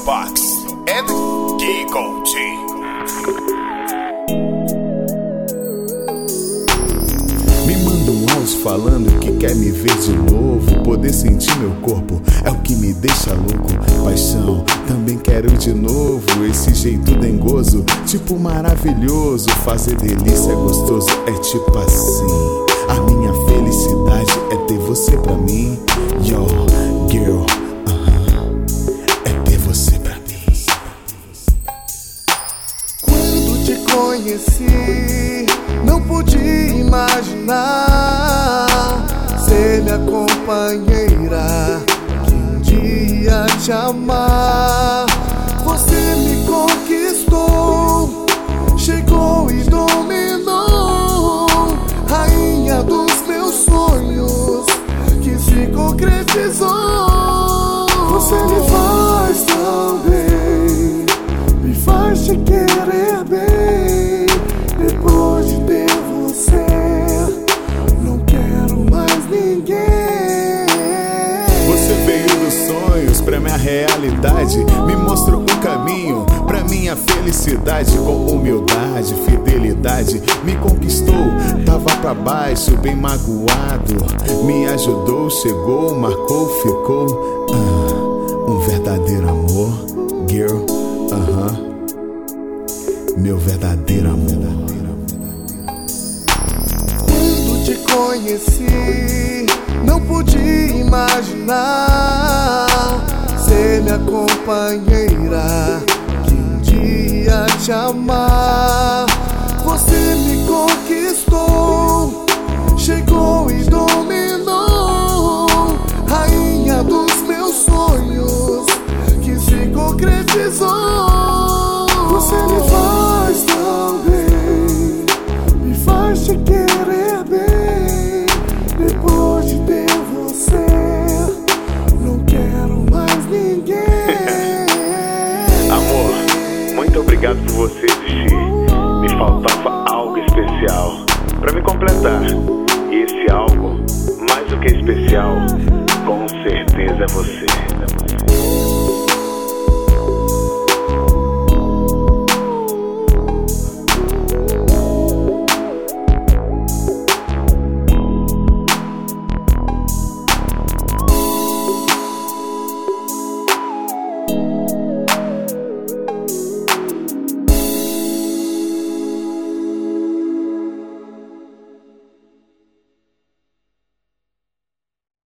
Box and Gigo T. Me manda um áudio falando que quer me ver de novo. Poder sentir meu corpo é o que me deixa louco. Paixão, também quero de novo. Esse jeito dengoso, tipo maravilhoso. Fazer delícia é gostoso, é tipo assim. A minha felicidade é ter você pra mim. Yo, girl, é ter você pra mim. Quando te conheci, não podia imaginar ser minha companheira, que um dia te amar. Você me conquistou, chegou e dominou, rainha dos meus sonhos, que se concretizou. Você me faz tão bem, me faz te querer bem. Depois de ter você, não quero mais ninguém. Você veio dos sonhos pra minha realidade, me mostrou um caminho pra minha felicidade. Com humildade, fidelidade, me conquistou. Tava pra baixo, bem magoado, me ajudou, chegou, marcou, ficou. Um verdadeiro amor, girl, meu verdadeiro amor. Quando te conheci, não podia imaginar ser minha companheira, que um dia te amar. Você me conquistou, chegou e dominou, rainha dos meus sonhos, que se concretizou. Você me faz tão bem, me faz te querer bem. Depois de ter você, não quero mais ninguém. Amor, muito obrigado por você existir. Me faltava algo especial pra me completar. E esse algo, mais do que especial, com certeza é você.